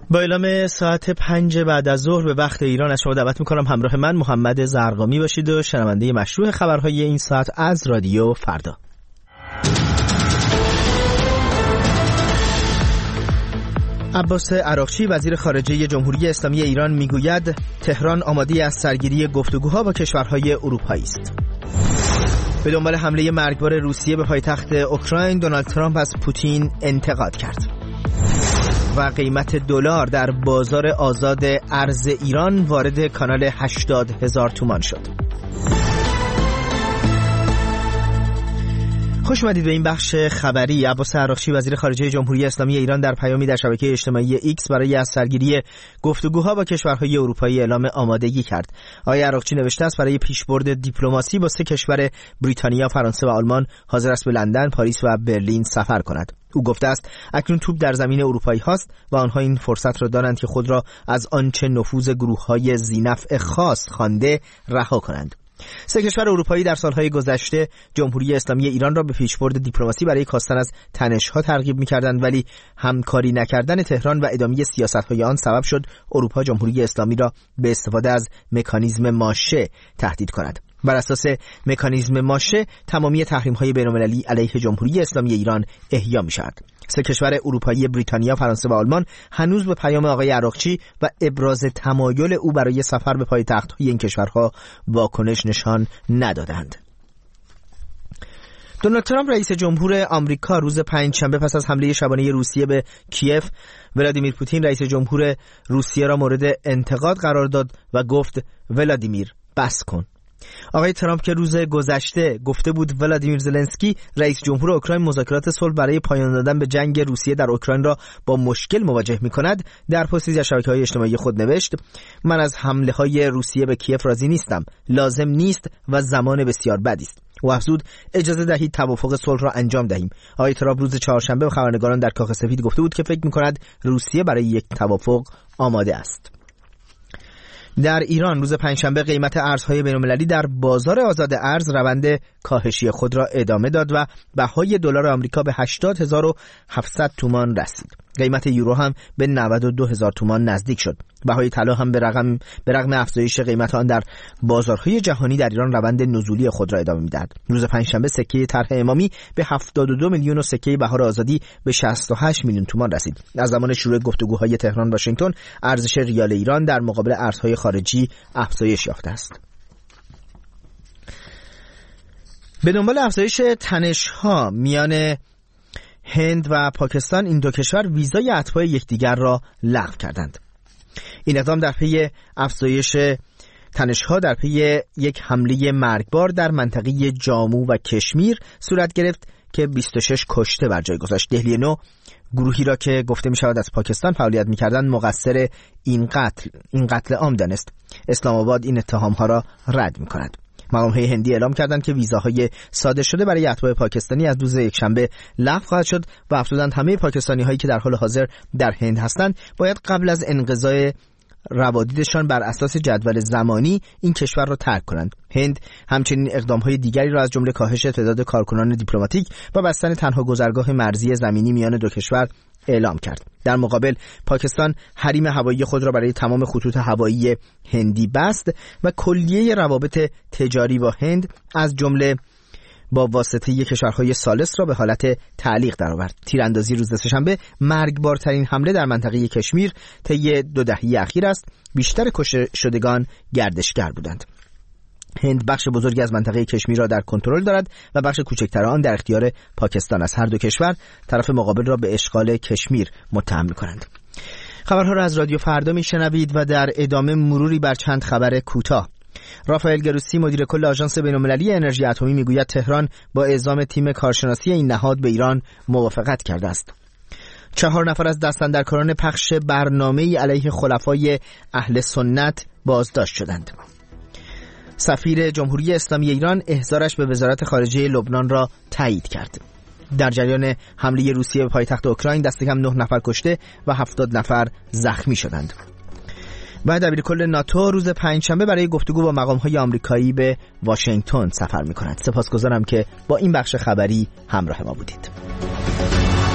با اعلام ساعت 5 بعد از ظهر به وقت ایران از شما دعوت میکنم همراه من محمد زرقامی باشید و شنونده مشروع خبرهای این ساعت از رادیو فردا. عباس عراقچی وزیر خارجه جمهوری اسلامی ایران میگوید تهران آماده از سرگیری گفتگوها با کشورهای اروپایی است. به دنبال حمله مرگبار روسیه به پایتخت اوکراین دونالد ترامپ از پوتین انتقاد کرد. و قیمت دلار در بازار آزاد ارز ایران وارد کانال 80,000 تومان شد. خوش اومدید به این بخش خبری. عباس عراقچی وزیر خارجه جمهوری اسلامی ایران در پیامی در شبکه اجتماعی ایکس برای از سرگیری گفتگوها با کشورهای اروپایی اعلام آمادگی کرد. آقای عراقچی نوشته است برای پیشبرد دیپلماسی با 3 کشور بریتانیا، فرانسه و آلمان حاضر است به لندن، پاریس و برلین سفر کند. او گفته است اکنون توپ در زمین اروپایی هاست و آنها این فرصت را دارند که خود را از آنچه نفوذ گروه‌های ذی‌نفع خاص خوانده رها کنند. 3 کشور اروپایی در سالهای گذشته جمهوری اسلامی ایران را به پیشبرد دیپلماسی برای کاستن از تنش‌ها ترغیب می‌کردند، ولی همکاری نکردن تهران و ادامه سیاست‌های آن سبب شد اروپا جمهوری اسلامی را به استفاده از مکانیزم ماشه تهدید کند. بر اساس مکانیزم ماشه تمامی تحریم‌های بین‌المللی علیه جمهوری اسلامی ایران احیا می‌شود. 3 کشور اروپایی بریتانیا، فرانسه و آلمان هنوز به پیام آقای عراقچی و ابراز تمایل او برای سفر به پایتخت‌های این کشورها واکنش نشان ندادند. دونالد ترامپ رئیس جمهور آمریکا روز پنجشنبه پس از حمله شبانه روسیه به کیف، ولادیمیر پوتین رئیس جمهور روسیه را مورد انتقاد قرار داد و گفت ولادیمیر بس کن. آقای ترامپ که روز گذشته گفته بود ولادیمیر زلنسکی رئیس جمهور اوکراین مذاکرات صلح برای پایان دادن به جنگ روسیه در اوکراین را با مشکل مواجه می‌کند، در پستی در شبکه‌های اجتماعی خود نوشت من از حمله‌های روسیه به کیف راضی نیستم، لازم نیست و زمان بسیار بدی است. او افزود اجازه دهید توافق صلح را انجام دهیم. آقای ترامپ روز چهارشنبه به خبرنگاران در کاخ سفید گفته بود که فکر می‌کند روسیه برای یک توافق آماده است. در ایران روز پنجشنبه قیمت ارزهای بین‌المللی در بازار آزاد ارز روند کاهشی خود را ادامه داد و بهای دلار آمریکا به 80,700 تومان رسید. قیمت یورو هم به 92,000 تومان نزدیک شد. بهای طلا هم به رغم افزایش قیمت آن در بازارهای جهانی در ایران روند نزولی خود را ادامه می‌دهد. روز پنجشنبه سکه طرح امامی به 72 میلیون و سکه بهار آزادی به 68 میلیون تومان رسید. از زمان شروع گفتگوهای تهران واشنگتن ارزش ریال ایران در مقابل ارزهای خارجی افزایش یافته است. به دنبال افزایش تنش‌ها میان هند و پاکستان، این 2 کشور ویزای اتباع یکدیگر را لغو کردند. این اقدام در پی افزایش تنش‌ها در پی یک حمله مرگبار در منطقه جامو و کشمیر صورت گرفت که 26 کشته بر جای گذاشت. دهلی نو گروهی را که گفته می شود از پاکستان فعالیت می کردند مقصر این قتل عام دانست. اسلام آباد این اتهام‌ها را رد می کند. مقام‌های هندی اعلام کردند که ویزاهای صادر شده برای اتباع پاکستانی از روز یکشنبه لغو خواهد شد و افزودند همه پاکستانی‌هایی که در حال حاضر در هند هستند باید قبل از انقضای روادیدشان بر اساس جدول زمانی این کشور را ترک کنند. هند همچنین اقدام‌های دیگری را از جمله کاهش تعداد کارکنان دیپلماتیک و بستن تنها گذرگاه مرزی زمینی میان 2 کشور اعلام کرد. در مقابل پاکستان حریم هوایی خود را برای تمام خطوط هوایی هندی بست و کلیه روابط تجاری با هند از جمله با واسطه کشورهای ثالث را به حالت تعلیق درآورد. تیراندازی روز سه‌شنبه مرگبارترین حمله در منطقه کشمیر طی 2 دهه اخیر است. بیشتر کشته شدگان گردشگر بودند. هند بخش بزرگی از منطقه کشمیر را در کنترل دارد و بخش کوچکتر آن در اختیار پاکستان است. هر 2 کشور طرف مقابل را به اشغال کشمیر متهم می‌کنند. خبرها را از رادیو فردا میشنوید و در ادامه مروری بر چند خبر کوتاه. رافائل گروسی مدیر کل آژانس بین‌المللی انرژی اتمی میگوید تهران با اعزام تیم کارشناسی این نهاد به ایران موافقت کرده است. 4 نفر از دستاندرکاران پخش برنامه‌ای علیه خلفای اهل سنت بازداشت شدند. سفیر جمهوری اسلامی ایران احضارش به وزارت خارجه لبنان را تایید کرد. در جریان حمله روسیه به پایتخت اوکراین دست کم 9 نفر کشته و 70 نفر زخمی شدند. و دبیرکل ناتو روز پنجشنبه برای گفتگو با مقام‌های آمریکایی به واشنگتن سفر می‌کند. سپاسگزارم که با این بخش خبری همراه ما بودید.